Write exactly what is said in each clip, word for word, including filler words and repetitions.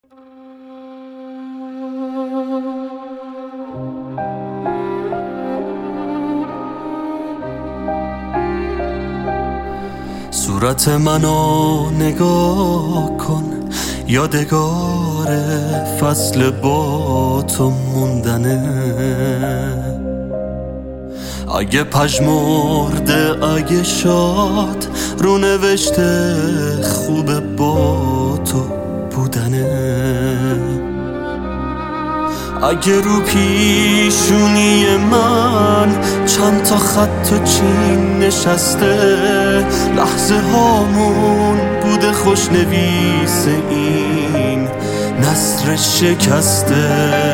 صورت منو نگاه کن، یادگار فصل با تو موندنه. اگه پژمرده اگه شاد، رو نوشته خوبه با تو بودنه. اگه رو پیشونی من چند تا خط و چین نشسته، لحظه هامون بوده خوشنویس این نثر شکسته.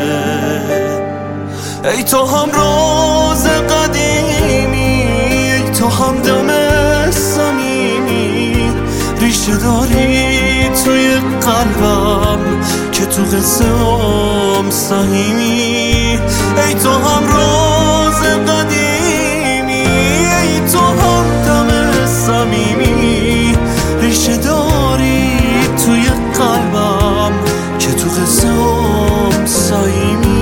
ای تو هم راز قدیمی، ای تو هم دم صمیمی، ریشه داری توی قلبم که تو قصه هم سهیمی. ای تو هم راز قدیمی، ای تو هم دم صمیمی، ریشه داری توی قلبم که تو قصه هم سهیمی.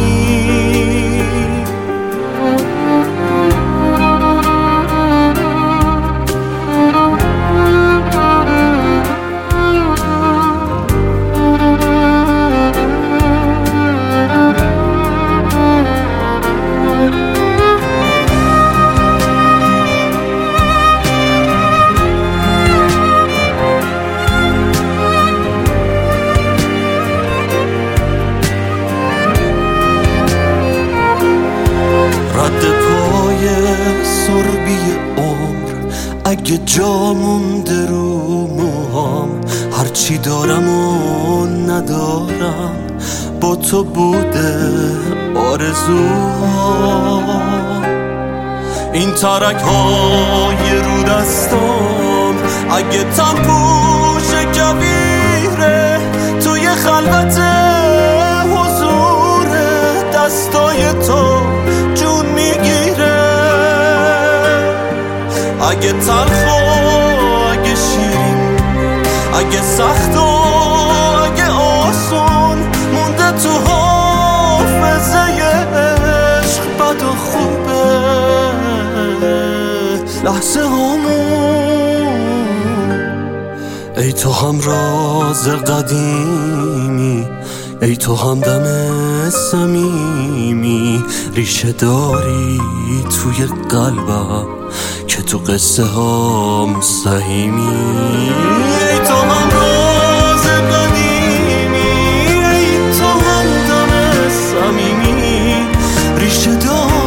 رد پای سربی عمر، اگه جا مونده رو موهام، هرچی دارم و ندارم با تو بوده آرزوها. این ترک های رو دستام اگه تن پوش کبیره، توی خلوت حضور دستای تو جون میگیره. اگه تلخ و اگه شیرین، اگه سخت و اگه آسون، مونده تو حافظه عشق بد و خوبه لحظه همون. ای تو هم راز قدیمی، ای تو هم دم صمیمی، ریشه داری توی قلبم که تو قصه هم سهیمی. ای تو هم راز قدیمی، ای تو هم دم صمیمی، ریشه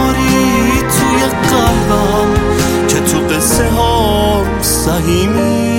داری توی قلبم که تو قصه هم سهیمی.